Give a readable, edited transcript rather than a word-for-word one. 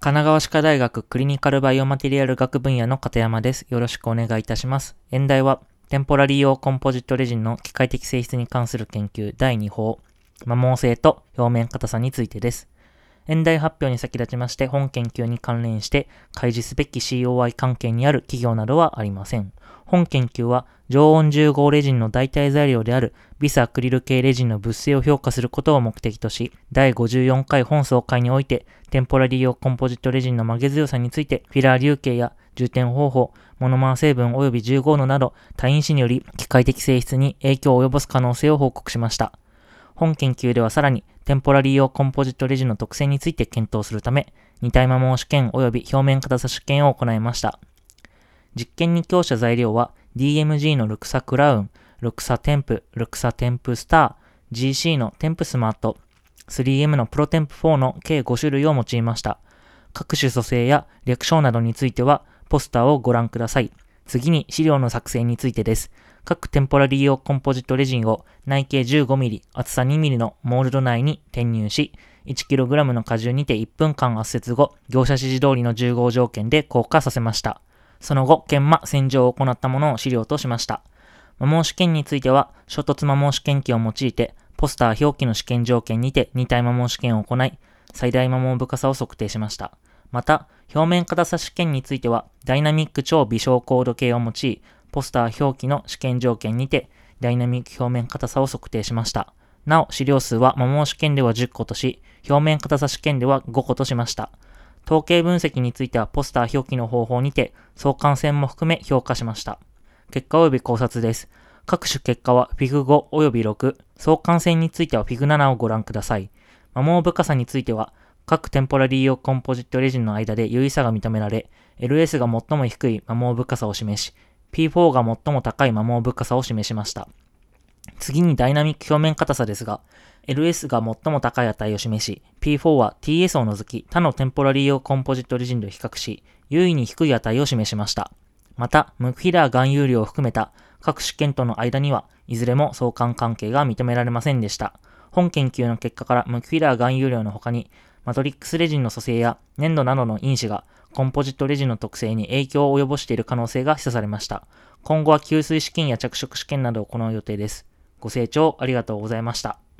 神奈川歯科大学クリニカルバイオマテリアル学分野の片山です。よろしくお願いいたします。演題は、テンポラリー用コンポジットレジンの機械的性質に関する研究第2法、摩耗性と表面硬さについてです。演題発表に先立ちまして、本研究に関連して開示すべき COI 関係にある企業などはありません。本研究は、常温重合レジンの代替材料であるビスアクリル系レジンの物性を評価することを目的とし、第54回本総会において、テンポラリー用コンポジットレジンの曲げ強さについて、フィラー粒径や充填方法、モノマー成分及び15度など、多因子により機械的性質に影響を及ぼす可能性を報告しました。本研究ではさらに、テンポラリー用コンポジットレジンの特性について検討するため、二体摩耗試験及び表面硬さ試験を行いました。実験に供した材料は、DMG のルクサクラウン、ルクサテンプ、ルクサテンプスター、GC のテンプスマート、3M のプロテンプ4の計5種類を用いました。各種組成や略称などについては、ポスターをご覧ください。次に資料の作成についてです。各テンポラリー用コンポジットレジンを内径 15mm、厚さ 2mm のモールド内に転入し、1kg の荷重にて1分間圧接後、業者指示通りの重合条件で降下させました。その後、研磨、洗浄を行ったものを資料としました。摩耗試験については、衝突摩耗試験機を用いて、ポスター表記の試験条件にて2体摩耗試験を行い、最大摩耗深さを測定しました。また、表面硬さ試験については、ダイナミック超微小高度計を用い、ポスター表記の試験条件にて、ダイナミック表面硬さを測定しました。なお、資料数は摩耗試験では10個とし、表面硬さ試験では5個としました。統計分析についてはポスター表記の方法にて相関性も含め評価しました。結果及び考察です。各種結果は FIG5 及び6、相関性については FIG7 をご覧ください。摩耗深さについては各テンポラリー用コンポジットレジンの間で有意差が認められ、LS が最も低い摩耗深さを示し、P4 が最も高い摩耗深さを示しました。次にダイナミック表面硬さですが、LS が最も高い値を示し、P4 は TS を除き他のテンポラリー用コンポジットレジンと比較し、優位に低い値を示しました。また、ムクフィラー含有量を含めた各試験との間には、いずれも相関関係が認められませんでした。本研究の結果からムクフィラー含有量の他に、マトリックスレジンの組成や粘土などの因子がコンポジットレジンの特性に影響を及ぼしている可能性が示唆されました。今後は吸水試験や着色試験などを行う予定です。ご清聴ありがとうございました。